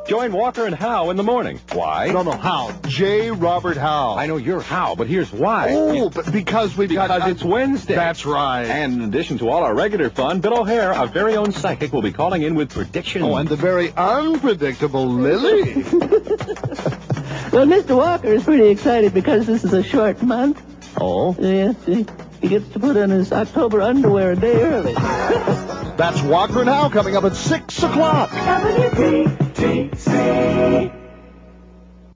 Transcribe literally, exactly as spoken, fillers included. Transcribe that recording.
Join Walker and Howe in the morning. Why? No, no, Howe. J. Robert Howe. I know you're Howe, but here's why. Oh, but because we've because got... Because it's Wednesday. That's right. And in addition to all our regular fun, Bill O'Hare, our very own psychic, will be calling in with predictions. Oh, and the very unpredictable Lily. Well, Mister Walker is pretty excited because this is a short month. Oh? Yes, he, he gets to put on his October underwear a day early. That's Walker and Howe coming up at six o'clock. W T T C